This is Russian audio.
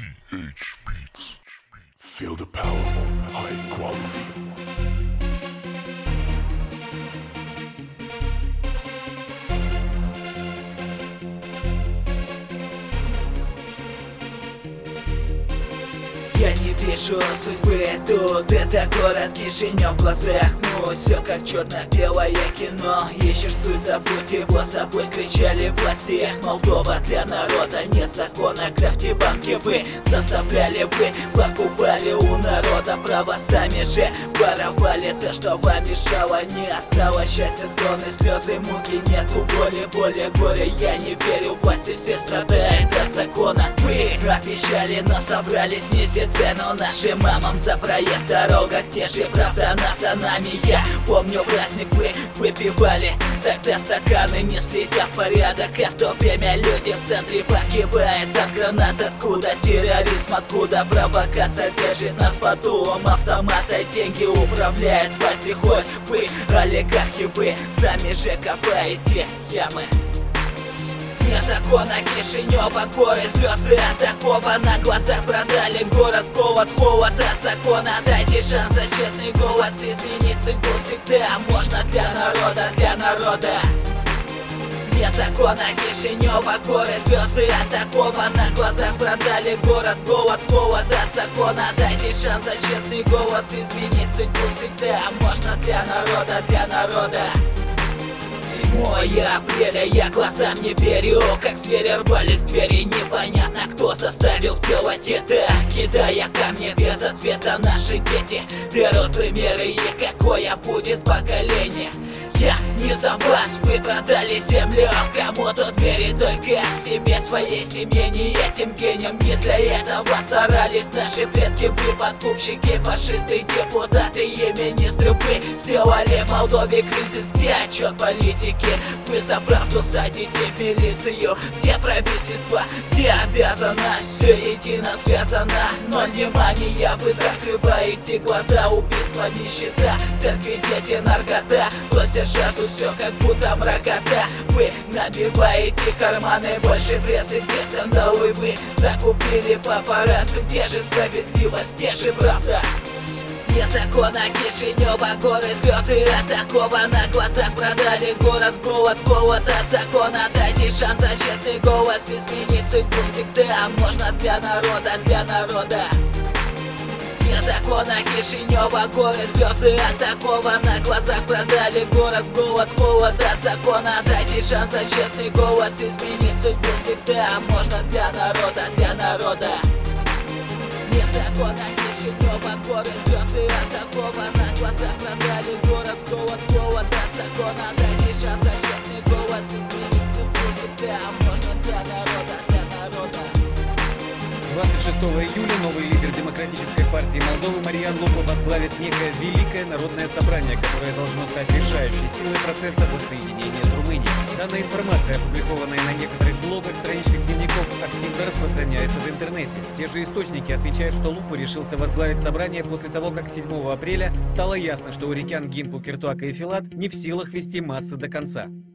TH Beats. Feel the power of high quality. Я не вижу судьбы тут, это город Кишинев в глазах муть. Все как черно-белое кино, ищешь суть, забудь его, забудь, кричали власти. Молдова для народа, нет закона, крафти банки вы заставляли, вы покупали у народа право, сами же воровали то, что вам мешало. Не осталось счастья, стоны, слезы, муки, нету боли, горя. Я не верю власти, все страдают от закона. Вы обещали, но собрались снизить цену нашим мамам за проезд, дорога, те же, правда, нас за нами. Я помню праздник, вы выпивали тогда стаканы, не следя в порядок, а в то время люди в центре погибают от гранат. Откуда терроризм, откуда провокация держит нас под дулом автомата, деньги управляет власти, хоть вы олигархи, вы сами же копаете ямы. Незаконно Кишинева, горы, слезы от такого, на глазах продали город, голод, холод от закона. Дайте шанс за честный голос, изменить судьбу всегда можно для народа. Незаконно Кишинева, горы, слезы от такого, на глазах продали город, голод, холод от закона. Дайте шанс за честный голос, изменить судьбу всегда можно для народа. 7 апреля, я глазам не верю, как звери рвались двери. Непонятно, кто заставил делать это, кидая камни без ответа. Наши дети берут примеры, и какое будет поколение. Я не за вас, вы продали землю кому-то двери, только себе, своей семье, не этим гением. Не для этого старались наши предки, вы подкупщики, фашисты, депутаты и министры. Вы сделали в Молдове кризис, где отчет политики? Вы за правду садите в милицию, где правительство, где обязанность, все едино связано. Но внимание, вы закрываете глаза, убийство, нищета, церкви, дети, наркота, бросьте жажду, все как будто мракота. Вы набиваете карманы, больше прессы, где скандалы. Вы закупили папарацци, где же справедливость, где же правда? Незаконно Кишинева, горы, слезы от такого, на глазах продали город, голод, холод от закона. Дайте шанс за честный голос, изменить судьбу всегда можно для народа. Незаконно Кишинева, горы, слезы от такого, на глазах продали город, голод, холод от закона. Дайте шанс за честный голос, изменить судьбу всегда можно для народа. Незаконно Кишинева, горы, слезы от такого, на глазах продали город, голод, холод от закона. Дайте шанс за честный голос, изменить судьбу всегда можно для народа. 26 июля новый лидер Демократической партии Молдовы Мариан Лопа возглавит некое великое народное собрание, которое должно стать решающей силой процесса воссоединения с Румынией. Данная информация, опубликованная на некоторых блогах, страничках дневников, активно распространяется в интернете. Те же источники отмечают, что Лупа решился возглавить собрание после того, как 7 апреля стало ясно, что Урикян, Гимпу, Киртуака и Филат не в силах вести массы до конца.